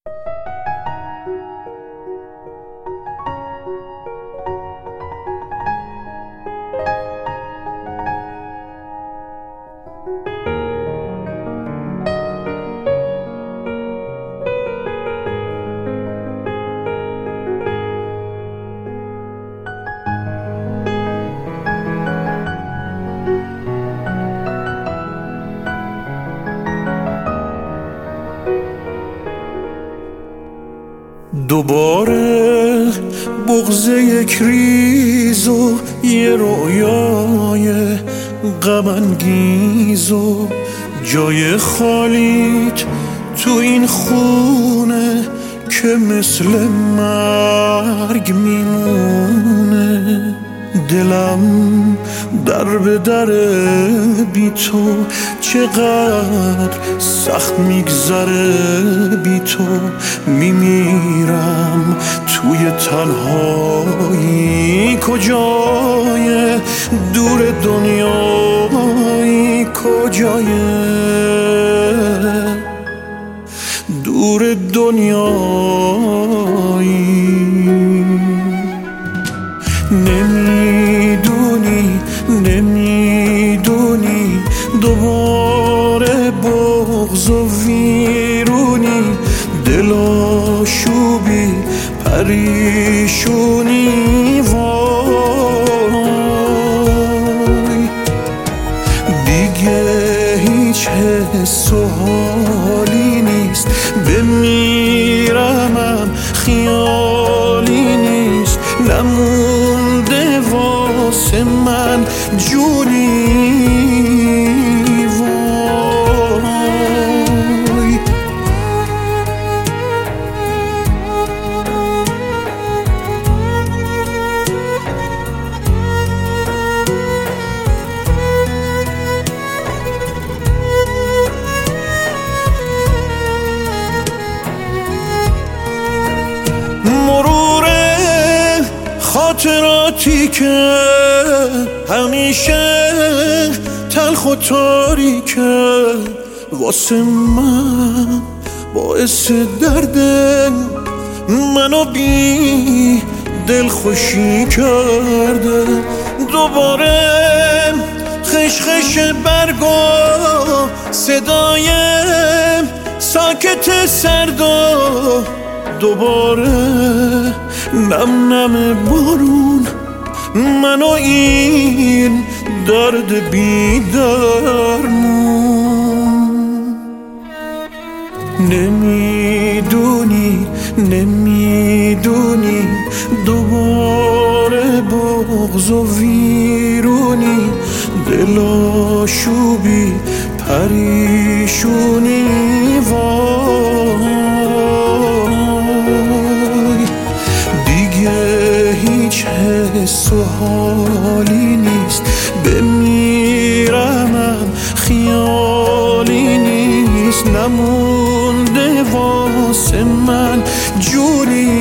دوباره بغض یک ریز و یه رویای غم انگیز و جای خالیت تو این خونه که مثل مرگ میمونه. دلم در به در بی تو چقدر سخت میگذره، بی تو میمیرم توی تنهایی. کجای دور دنیایی، کجای دور دنیایی. نمیدونی دوباره بغض و ویرونی، دلاشوبی پریشونی. وای دیگه هیچ حس و حالی نیست، بمیرمم خیالی نیست، نمونده واسه من جونی. وای خاطراتی که همیشه تلخ و تاریکه، واسه من باعث درده، منو بی دل خوشی کرده. دوباره خشخش برگا، صدای ساکت سردا، دوباره نم نم بارون، منو این درد بی درمون. نمیدونی دوباره بغض و ویرونی، دلاشوبی پریشونی. وای دیگه هیچ حس و حالی نیست، بمیرمم خیالی نیست، نمونده واسه من جونی.